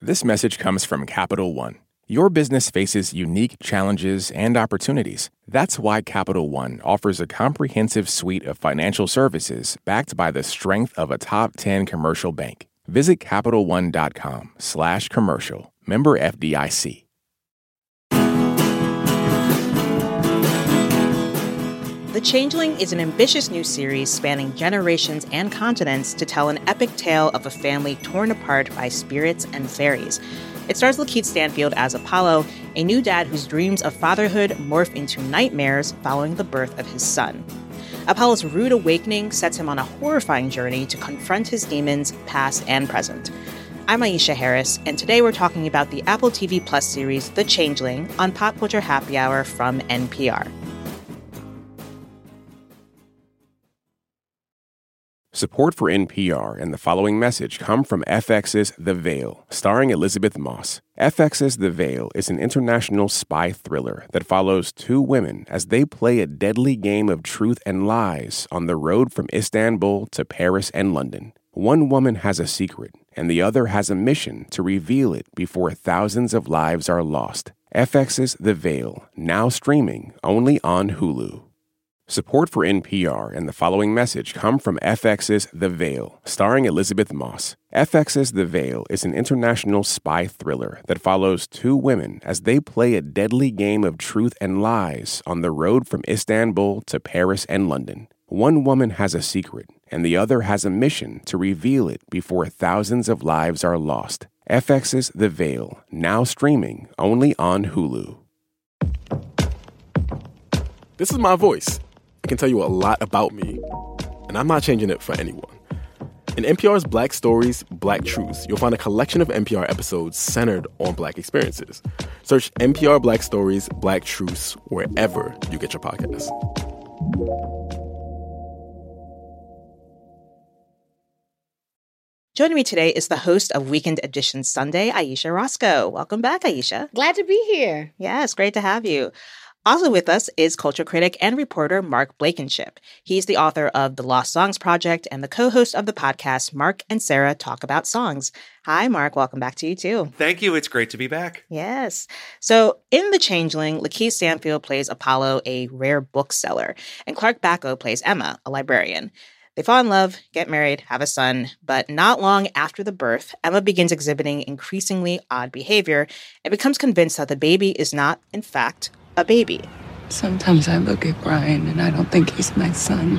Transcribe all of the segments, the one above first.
This message comes from Capital One. Your business faces unique challenges and opportunities. That's why Capital One offers a comprehensive suite of financial services backed by the strength of a top 10 commercial bank. Visit CapitalOne.com/commercial. Member FDIC. The Changeling is an ambitious new series spanning generations and continents to tell an epic tale of a family torn apart by spirits and fairies. It stars Lakeith Stanfield as Apollo, a new dad whose dreams of fatherhood morph into nightmares following the birth of his son. Apollo's rude awakening sets him on a horrifying journey to confront his demons, past and present. I'm Aisha Harris, and today we're talking about the Apple TV Plus series The Changeling on Pop Culture Happy Hour from NPR. Support for NPR and the following message come from FX's The Veil, starring Elizabeth Moss. FX's The Veil is an international spy thriller that follows two women as they play a deadly game of truth and lies on the road from Istanbul to Paris and London. One woman has a secret, and the other has a mission to reveal it before thousands of lives are lost. FX's The Veil, now streaming only on Hulu. Support for NPR and the following message come from FX's The Veil, starring Elizabeth Moss. FX's The Veil is an international spy thriller that follows two women as they play a deadly game of truth and lies on the road from Istanbul to Paris and London. One woman has a secret, and the other has a mission to reveal it before thousands of lives are lost. FX's The Veil, now streaming only on Hulu. This is my voice. It can tell you a lot about me, and I'm not changing it for anyone. In NPR's Black Stories, Black Truths, you'll find a collection of NPR episodes centered on Black experiences. Search NPR Black Stories, Black Truths wherever you get your podcasts. Joining me today is the host of Weekend Edition Sunday, Ayesha Rascoe. Welcome back, Ayesha. Glad to be here. Yeah, it's great to have you. Also with us is culture critic and reporter Mark Blankenship. He's the author of The Lost Songs Project and the co-host of the podcast Mark and Sarah Talk About Songs. Hi, Mark. Welcome back to you, too. Thank you. It's great to be back. Yes. So in The Changeling, Lakeith Stanfield plays Apollo, a rare bookseller, and Clark Backo plays Emma, a librarian. They fall in love, get married, have a son, but not long after the birth, Emma begins exhibiting increasingly odd behavior and becomes convinced that the baby is not, in fact, a baby. Sometimes I look at Brian and I don't think he's my son.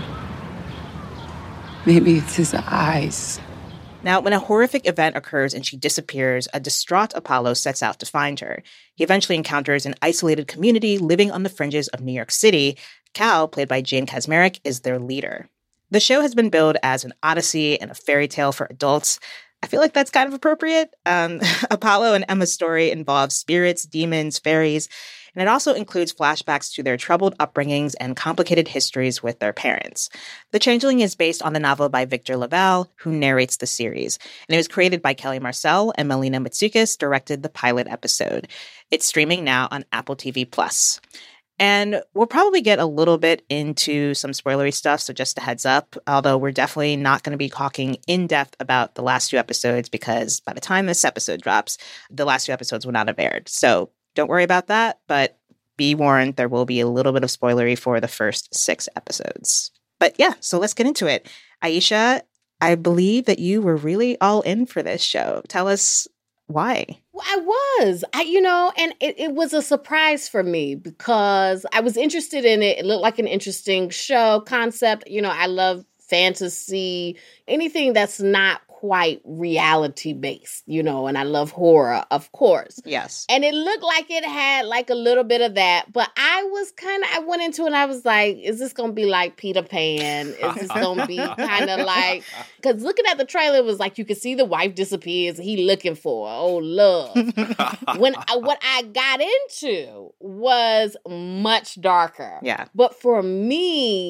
Maybe it's his eyes. Now, when a horrific event occurs and she disappears, a distraught Apollo sets out to find her. He eventually encounters an isolated community living on the fringes of New York City. Cal, played by Jane Kaczmarek, is their leader. The show has been billed as an odyssey and a fairy tale for adults. I feel like that's kind of appropriate. Apollo and Emma's story involves spirits, demons, fairies, and it also includes flashbacks to their troubled upbringings and complicated histories with their parents. The Changeling is based on the novel by Victor LaValle, who narrates the series, and it was created by Kelly Marcel, and Melina Matsoukas directed the pilot episode. It's streaming now on Apple TV+. And we'll probably get a little bit into some spoilery stuff, so just a heads up, although we're definitely not going to be talking in depth about the last two episodes because by the time this episode drops, the last two episodes will not have aired. So don't worry about that, but be warned, there will be a little bit of spoilery for the first 6 episodes. But yeah, so let's get into it. Ayesha, I believe that you were really all in for this show. Tell us why. Well, I was, and it was a surprise for me because I was interested in it. It looked like an interesting show concept. I love fantasy, anything that's not quite reality based, and I love horror, of course. Yes. And it looked like it had like a little bit of that, but I went into it and I was like, is this going to be like Peter Pan? Is this going to be kind of like, because looking at the trailer, it was like you could see the wife disappears, he looking for, love. What I got into was much darker. Yeah. But for me,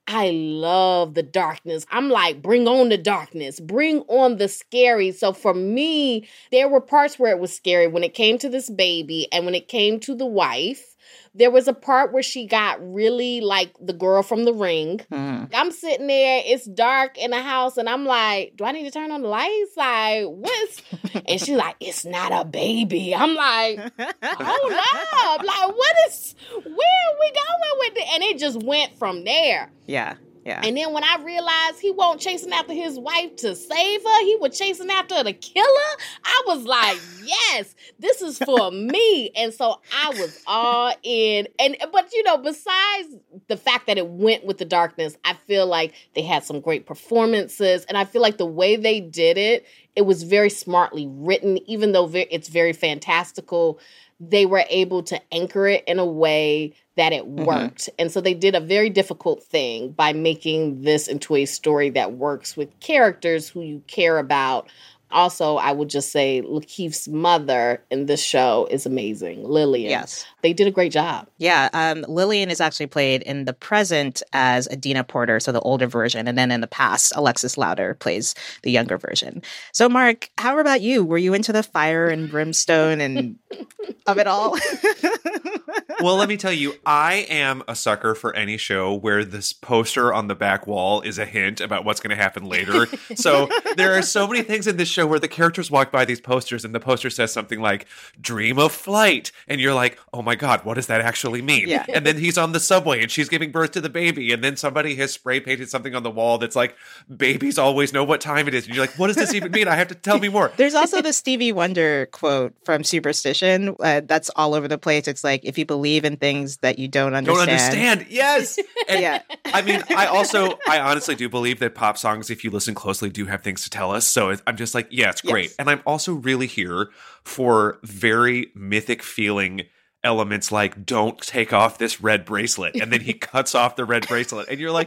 I love the darkness. I'm like, bring on the darkness, bring on the scary. So for me, there were parts where it was scary when it came to this baby and when it came to the wife. There was a part where she got really like the girl from The Ring. I'm sitting there, it's dark in the house, and I'm like, do I need to turn on the lights? Like, what's... And she's like, it's not a baby. I'm like, hold up. Like, where are we going with it? And it just went from there. Yeah. And then when I realized he wasn't chasing after his wife to save her, he was chasing after her to kill her, I was like, yes, this is for me. And so I was all in. But, besides the fact that it went with the darkness, I feel like they had some great performances. And I feel like the way they did it, it was very smartly written, even though it's very fantastical. They were able to anchor it in a way that it worked. And so they did a very difficult thing by making this into a story that works with characters who you care about. Also, I would just say Lakeith's mother in this show is amazing, Lillian. Yes. They did a great job. Yeah, Lillian is actually played in the present as Adina Porter, so the older version, and then in the past, Alexis Louder plays the younger version. So, Mark, how about you? Were you into the fire and brimstone and of it all? Well, let me tell you, I am a sucker for any show where this poster on the back wall is a hint about what's going to happen later. So there are so many things in this show where the characters walk by these posters and the poster says something like, dream of flight. And you're like, oh my God, what does that actually mean? Yeah. And then he's on the subway and she's giving birth to the baby. And then somebody has spray painted something on the wall that's like, babies always know what time it is. And you're like, what does this even mean? I have to tell me more. There's also the Stevie Wonder quote from Superstition that's all over the place. It's like, if you believe in things that you don't understand. Yes. And Yeah. I mean, I honestly do believe that pop songs, if you listen closely, do have things to tell us. So I'm just like, yeah, it's great. Yes. And I'm also really here for very mythic feeling elements like, don't take off this red bracelet. And then he cuts off the red bracelet. And you're like,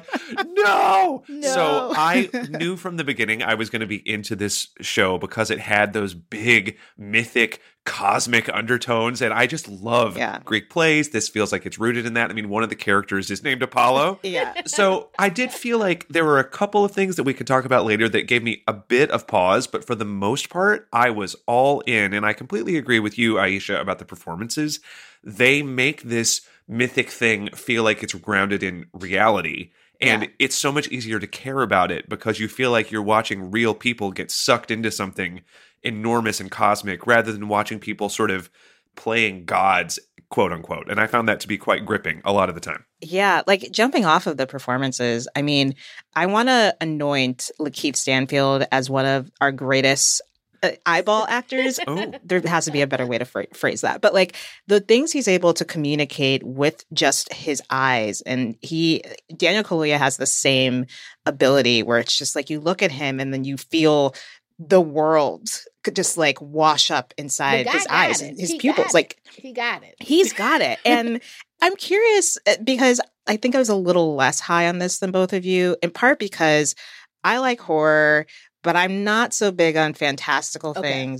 no. So I knew from the beginning I was going to be into this show because it had those big mythic cosmic undertones. And I just love Greek plays. This feels like it's rooted in that. I mean, one of the characters is named Apollo. Yeah. So I did feel like there were a couple of things that we could talk about later that gave me a bit of pause. But for the most part, I was all in. And I completely agree with you, Aisha, about the performances. They make this mythic thing feel like it's grounded in reality. And it's so much easier to care about it because you feel like you're watching real people get sucked into something enormous and cosmic rather than watching people sort of playing gods, quote unquote. And I found that to be quite gripping a lot of the time. Yeah, like jumping off of the performances, I mean, I want to anoint Lakeith Stanfield as one of our greatest eyeball actors. Oh. There has to be a better way to phrase that. But like the things he's able to communicate with just his eyes. And Daniel Kaluuya has the same ability where it's just like you look at him and then you feel the world could just like wash up inside his eyes and his pupils. Like he got it. He's got it. And I'm curious because I think I was a little less high on this than both of you, in part because I like horror, but I'm not so big on fantastical things,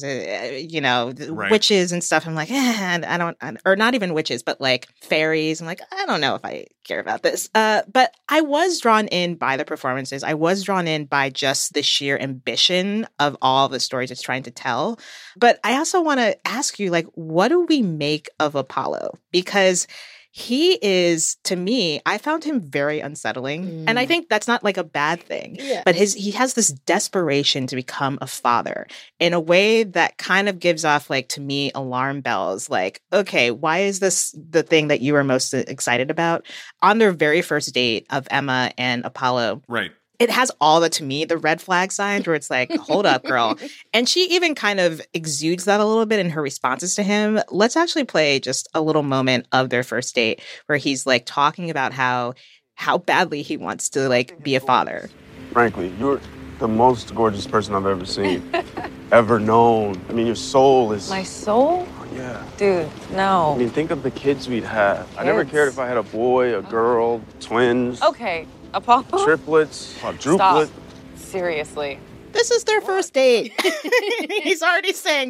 Right. witches and stuff. I'm like, or not even witches, but like fairies. I'm like, I don't know if I care about this. But I was drawn in by the performances. I was drawn in by just the sheer ambition of all the stories it's trying to tell. But I also want to ask you, like, what do we make of Apollo? Because he is, to me, I found him very unsettling. And I think that's not like a bad thing. Yeah. But he has this desperation to become a father in a way that kind of gives off, like, to me, alarm bells. Like, okay, why is this the thing that you are most excited about? On their very first date of Emma and Apollo. Right. It has all to me, the red flag signs where it's like, hold up, girl. And she even kind of exudes that a little bit in her responses to him. Let's actually play just a little moment of their first date where he's like talking about how badly he wants to like be a father. Frankly, you're the most gorgeous person I've ever seen, ever known. I mean, your soul is... My soul? Yeah. Dude, no. I mean, think of the kids we'd have. I never Kids? cared if I had a boy, a girl, twins, Okay, Apollo. triplets, quadruplets. Stop. Seriously. This is their first date. He's already saying,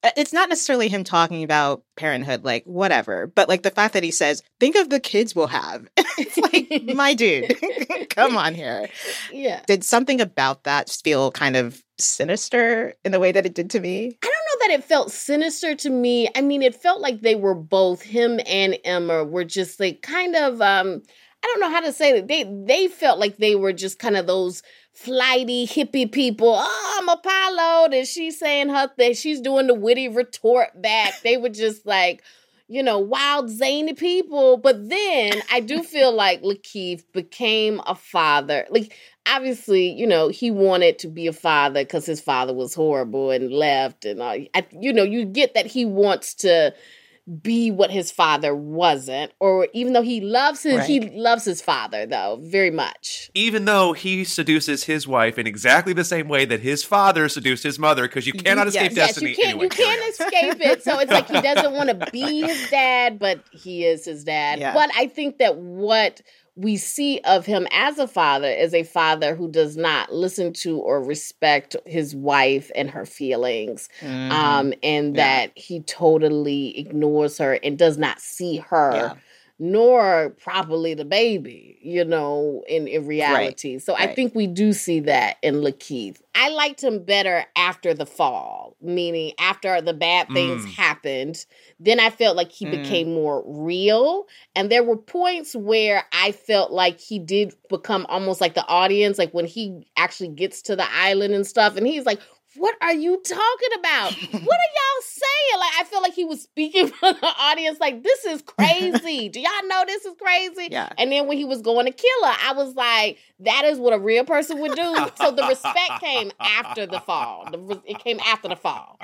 It's not necessarily him talking about parenthood, like, whatever. But, like, the fact that he says, think of the kids we'll have. It's like, my dude, come on here. Yeah. Did something about that feel kind of sinister in the way that it did to me? I don't know that it felt sinister to me. I mean, it felt like they were both, him and Emma, were just like kind of, I don't know how to say it. They felt like they were just kind of those flighty hippie people. Oh, I'm Apollo. And she's saying her thing. She's doing the witty retort back. They were just like, you know, wild, zany people. But then I do feel like Lakeith became a father. Like, obviously, you know, he wanted to be a father because his father was horrible and left. And, you know, you get that he wants to be what his father wasn't, or even though he loves his father, though, very much. Even though he seduces his wife in exactly the same way that his father seduced his mother, because you cannot escape destiny. Yes, anyway. you can't escape it. So it's like he doesn't want to be his dad, but he is his dad. Yeah. But I think that what we see of him as a father is a father who does not listen to or respect his wife and her feelings, and that he totally ignores her and does not see her, nor properly the baby, you know, in reality. So I think we do see that in Lakeith. I liked him better after the fall, meaning after the bad things happened. Then I felt like he became more real. And there were points where I felt like he did become almost like the audience, like when he actually gets to the island and stuff. And he's like, what are you talking about? What are y'all saying? Like, I feel like he was speaking for the audience like, this is crazy. Do y'all know this is crazy? Yeah. And then when he was going to kill her, I was like, that is what a real person would do. So the respect came after the fall. It came after the fall.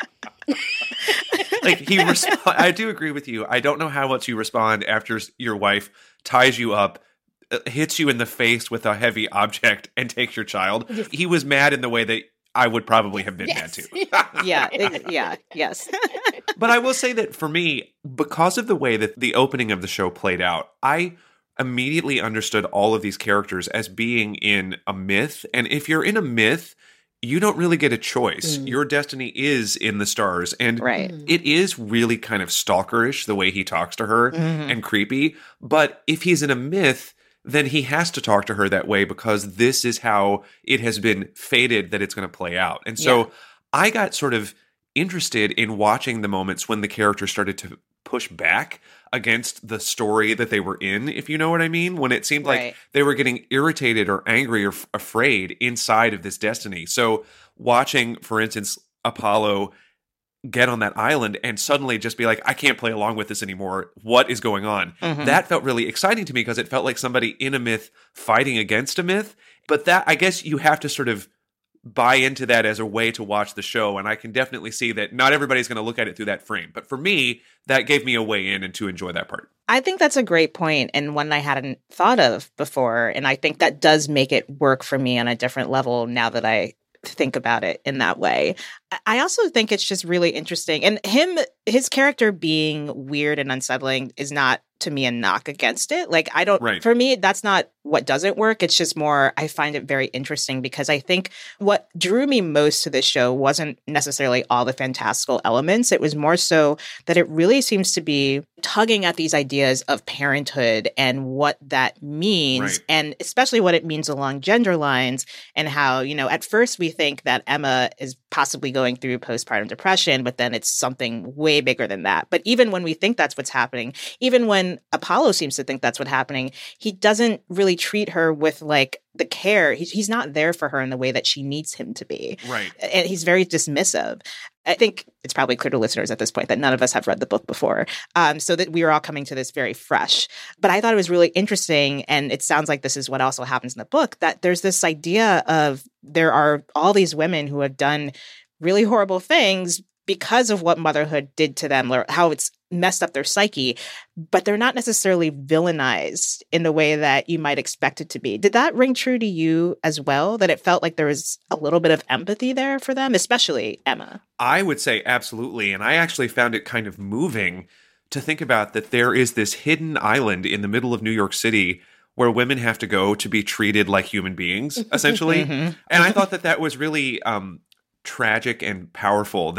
Like, I do agree with you. I don't know how else you respond after your wife ties you up, hits you in the face with a heavy object, and takes your child. Yes. He was mad in the way that I would probably have been mad too. Yes. But I will say that for me, because of the way that the opening of the show played out, I immediately understood all of these characters as being in a myth. And if you're in a myth, you don't really get a choice. Your destiny is in the stars. And it is really kind of stalkerish the way he talks to her and creepy. But if he's in a myth, then he has to talk to her that way because this is how it has been fated that it's going to play out. And so I got sort of interested in watching the moments when the characters started to push back against the story that they were in, if you know what I mean, when it seemed like they were getting irritated or angry or afraid inside of this destiny. So watching, for instance, Apollo get on that island and suddenly just be like, I can't play along with this anymore. What is going on? That felt really exciting to me because it felt like somebody in a myth fighting against a myth. But that, I guess you have to sort of buy into that as a way to watch the show. And I can definitely see that not everybody's going to look at it through that frame. But for me, that gave me a way in and to enjoy that part. I think that's a great point and one I hadn't thought of before. And I think that does make it work for me on a different level now that I think about it in that way. I also think it's just really interesting. And his character being weird and unsettling is not, to me, a knock against it. Like, I don't, for me, that's not what doesn't work. It's just more, I find it very interesting because I think what drew me most to this show wasn't necessarily all the fantastical elements. It was more so that it really seems to be tugging at these ideas of parenthood and what that means, and especially what it means along gender lines and how, you know, at first we think that Emma is possibly going through postpartum depression, but then it's something way bigger than that. But even when we think that's what's happening, even when Apollo seems to think that's what's happening, he doesn't really treat her with like the care. He's not there for her in the way that she needs him to be. Right. And he's very dismissive. I think it's probably clear to listeners at this point that none of us have read the book before, so that we are all coming to this very fresh. But I thought it was really interesting, and it sounds like this is what also happens in the book, that there's this idea of there are all these women who have done really horrible things because of what motherhood did to them, or how it's messed up their psyche, but they're not necessarily villainized in the way that you might expect it to be. Did that ring true to you as well, that it felt like there was a little bit of empathy there for them, especially Emma? I would say absolutely. And I actually found it kind of moving to think about that there is this hidden island in the middle of New York City where women have to go to be treated like human beings, essentially. And I thought that was really tragic and powerful, that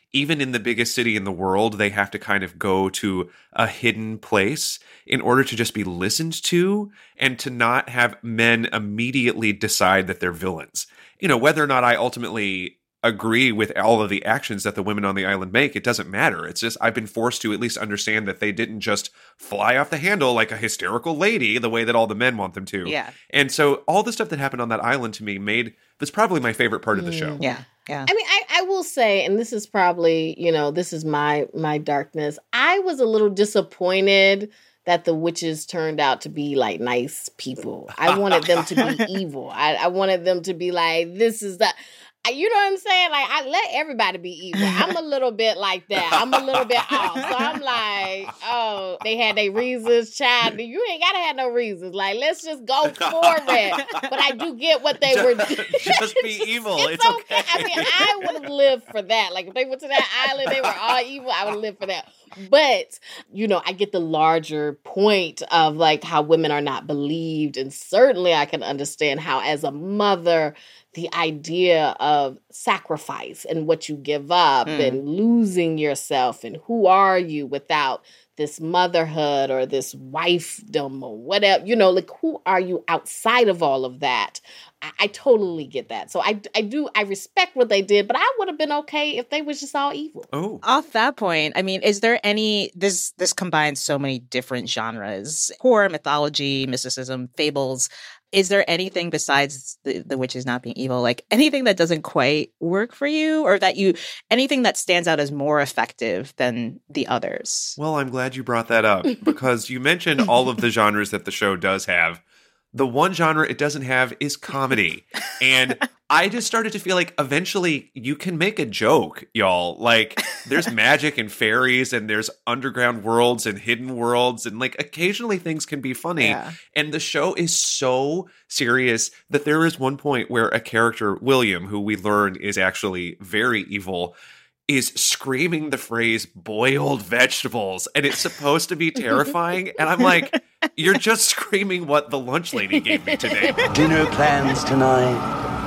even in the biggest city in the world, they have to kind of go to a hidden place in order to just be listened to and to not have men immediately decide that they're villains. You know, whether or not I ultimately agree with all of the actions that the women on the island make, it doesn't matter. It's just I've been forced to at least understand that they didn't just fly off the handle like a hysterical lady the way that all the men want them to. Yeah. And so all the stuff that happened on that island to me was probably my favorite part of the show. Yeah. Yeah. I mean, I will say, and this is probably, you know, this is my darkness. I was a little disappointed that the witches turned out to be like nice people. I wanted them to be evil. I wanted them to be like, this is the... You know what I'm saying? Like, I let everybody be evil. I'm a little bit like that. I'm a little bit off. So I'm like, oh, they had their reasons, child. You ain't got to have no reasons. Like, let's just go for it. But I do get what they were doing. Just be evil. It's okay. I mean, I would have lived for that. Like, if they went to that island, they were all evil, I would have lived for that. But, you know, I get the larger point of, like, how women are not believed. And certainly I can understand how, as a mother, the idea of sacrifice and what you give up and losing yourself and who are you without this motherhood or this wifedom or whatever, you know, like who are you outside of all of that? I totally get that. So I respect what they did, but I would have been okay if they was just all evil. Oh. Off that point, I mean, is there any, this combines so many different genres, horror, mythology, mysticism, fables. Is there anything besides the witches not being evil, like anything that doesn't quite work for you, or anything that stands out as more effective than the others? Well, I'm glad you brought that up because you mentioned all of the genres that the show does have. The one genre it doesn't have is comedy. And I just started to feel like eventually you can make a joke, y'all. Like, there's magic and fairies and there's underground worlds and hidden worlds. And, like, occasionally things can be funny. Yeah. And the show is so serious that there is one point where a character, William, who we learn is actually very evil, is screaming the phrase boiled vegetables, and it's supposed to be terrifying. And I'm like, you're just screaming what the lunch lady gave me today. Dinner plans tonight.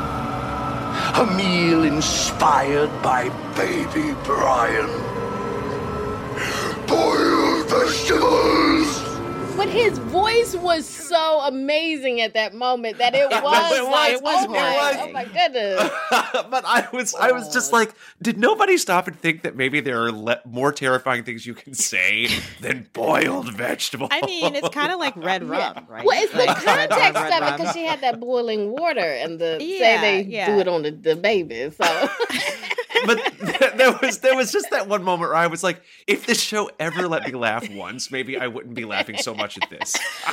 A meal inspired by Baby Brian. Boiled vegetables. But his voice was so amazing at that moment that it was oh my goodness. But I was just like, did nobody stop and think that maybe there are more terrifying things you can say than boiled vegetables? I mean, it's kind of like red rum, right? Well, it's the Like, context red of it rum. because she had that boiling water and Yeah, do it on the baby. So But there was just that one moment where I was like, if this show ever let me laugh once, maybe I wouldn't be laughing so much at this.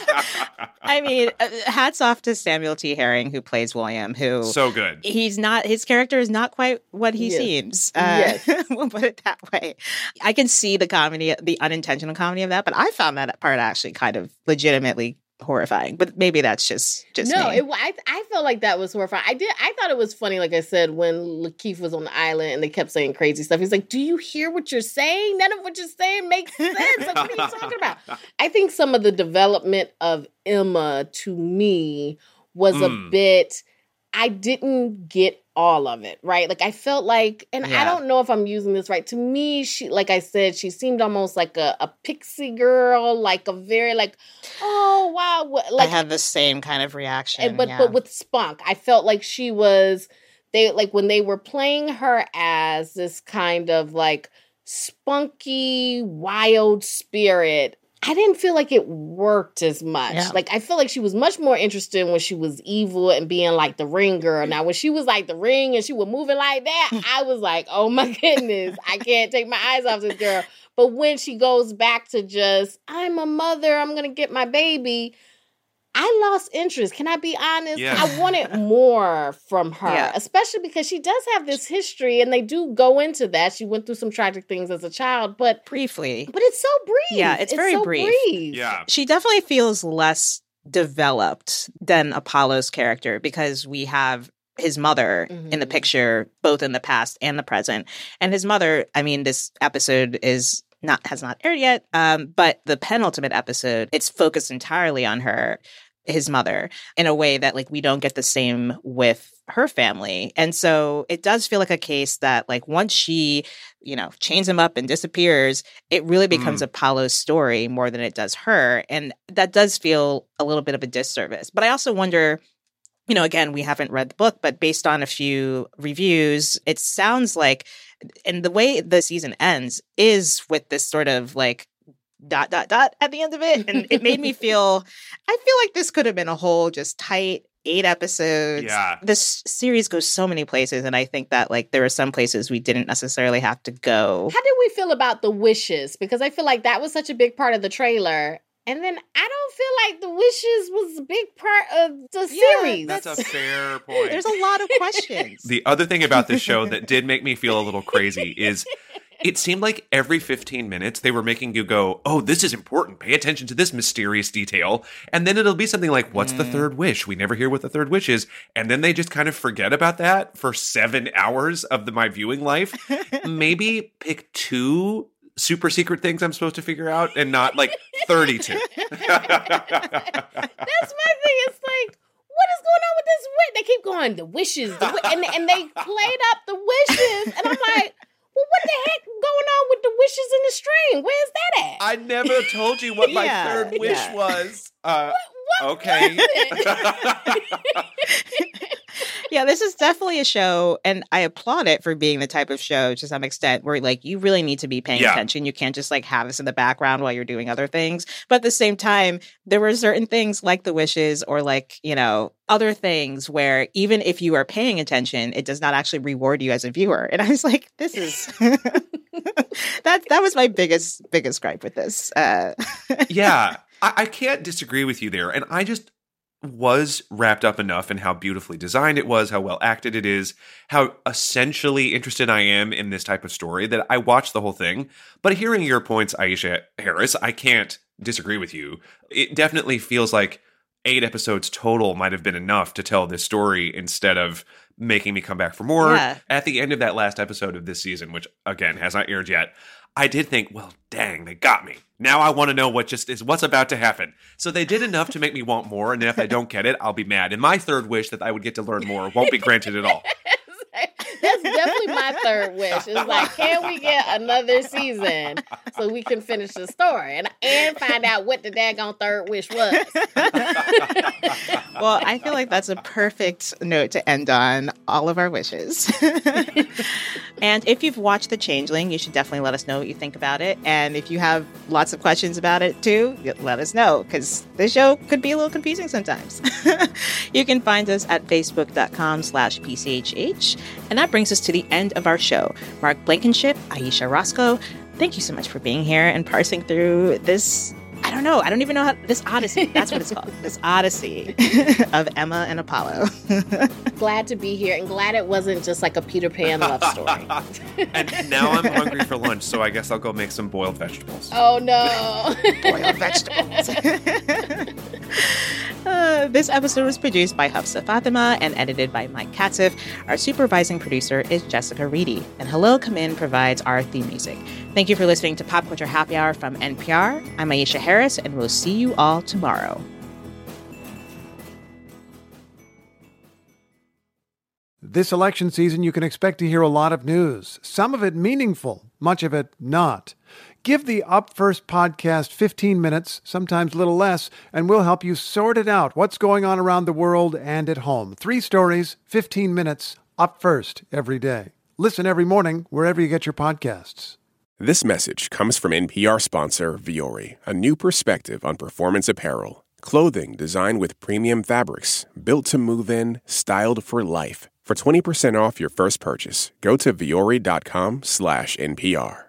I mean, hats off to Samuel T. Herring, who plays William, who So good. his character is not quite what he seems. We'll put it that way. I can see the comedy, the unintentional comedy of that, but I found that part actually kind of legitimately horrifying. But maybe that's just no, me. I felt like that was horrifying. I thought it was funny, like I said, when Lakeith was on the island and they kept saying crazy stuff. He's like, do you hear what you're saying? None of what you're saying makes sense. Like, what are you talking about? I think some of the development of Emma, to me, was a bit... I didn't get all of it, right? Like, I felt like, and I don't know if I'm using this right. To me, she, like I said, she seemed almost like a pixie girl, like a very, like, oh, wow. Like, I had the same kind of reaction. But with spunk, I felt like she was, when they were playing her as this kind of like spunky, wild spirit, I didn't feel like it worked as much. Yeah. Like, I feel like she was much more interested when she was evil and being like the ring girl. Now, when she was like the ring and she was moving like that, I was like, oh my goodness, I can't take my eyes off this girl. But when she goes back to just, I'm a mother, I'm going to get my baby, I lost interest. Can I be honest? Yeah. I wanted more from her, Yeah. especially because she does have this history and they do go into that. She went through some tragic things as a child, but briefly. it's so brief. Yeah, it's very so brief. Yeah. She definitely feels less developed than Apollo's character because we have his mother in the picture, both in the past and the present. And his mother, I mean, this episode has not aired yet, but the penultimate episode, it's focused entirely on her. his mother in a way that like we don't get the same with her family. And so it does feel like a case that like once she, chains him up and disappears, it really becomes Apollo's story more than it does her. And that does feel a little bit of a disservice. But I also wonder, again, we haven't read the book, but based on a few reviews, it sounds like, and the way the season ends is with this sort of like dot at the end of it. And it made me feel like this could have been a whole just tight 8 episodes. Yeah. This series goes so many places. And I think that like there are some places we didn't necessarily have to go. How did we feel about the wishes? Because I feel like that was such a big part of the trailer. And then I don't feel like the wishes was a big part of the series. That's a fair point. There's a lot of questions. The other thing about this show that did make me feel a little crazy is it seemed like every 15 minutes they were making you go, oh, this is important. Pay attention to this mysterious detail. And then it'll be something like, what's the third wish? We never hear what the third wish is. And then they just kind of forget about that for 7 hours of my viewing life. Maybe pick 2 super secret things I'm supposed to figure out and not like 32. That's my thing. It's like, what is going on with this wish? They keep going, the wishes, and they played up the wishes. And I'm like, well, what the heck going on with the wishes in the string? Where's that at? I never told you what my third wish was. What okay. Yeah, this is definitely a show, and I applaud it for being the type of show to some extent where like you really need to be paying attention. You can't just like have this in the background while you're doing other things. But at the same time, there were certain things like the wishes or like, other things where even if you are paying attention, it does not actually reward you as a viewer. And I was like, this is that was my biggest gripe with this. Yeah, I can't disagree with you there. And I just was wrapped up enough in how beautifully designed it was, how well acted it is, how essentially interested I am in this type of story that I watched the whole thing. But hearing your points, Aisha Harris, I can't disagree with you. It definitely feels like 8 episodes total might have been enough to tell this story instead of making me come back for more. Yeah. At the end of that last episode of this season, which again has not aired yet, I did think, well, dang, they got me. Now I want to know what's about to happen. So they did enough to make me want more, and if I don't get it, I'll be mad. And my third wish that I would get to learn more won't be granted at all. That's definitely my third wish. It's like, can we get another season so we can finish the story and find out what the daggone third wish was? Well, I feel like that's a perfect note to end on. All of our wishes. And if you've watched The Changeling, you should definitely let us know what you think about it. And if you have lots of questions about it too, let us know, because this show could be a little confusing sometimes. You can find us at facebook.com/PCHH. And that brings us to the end of our show. Mark Blankenship, Aisha Roscoe, thank you so much for being here and parsing through this. I don't even know how this Odyssey. That's what it's called. This Odyssey of Emma and Apollo. Glad to be here, and glad it wasn't just like a Peter Pan love story. And now I'm hungry for lunch, so I guess I'll go make some boiled vegetables. Oh no. Boiled vegetables. This episode was produced by Hafsa Fatima and edited by Mike Katzif. Our supervising producer is Jessica Reedy. And Hello Come In provides our theme music. Thank you for listening to Pop Culture Happy Hour from NPR. I'm Aisha Harris, and we'll see you all tomorrow. This election season, you can expect to hear a lot of news, some of it meaningful, much of it not. Give the Up First podcast 15 minutes, sometimes a little less, and we'll help you sort it out, what's going on around the world and at home. 3 stories, 15 minutes, Up First every day. Listen every morning wherever you get your podcasts. This message comes from NPR sponsor Vuori, a new perspective on performance apparel. Clothing designed with premium fabrics, built to move in, styled for life. For 20% off your first purchase, go to vuori.com/NPR.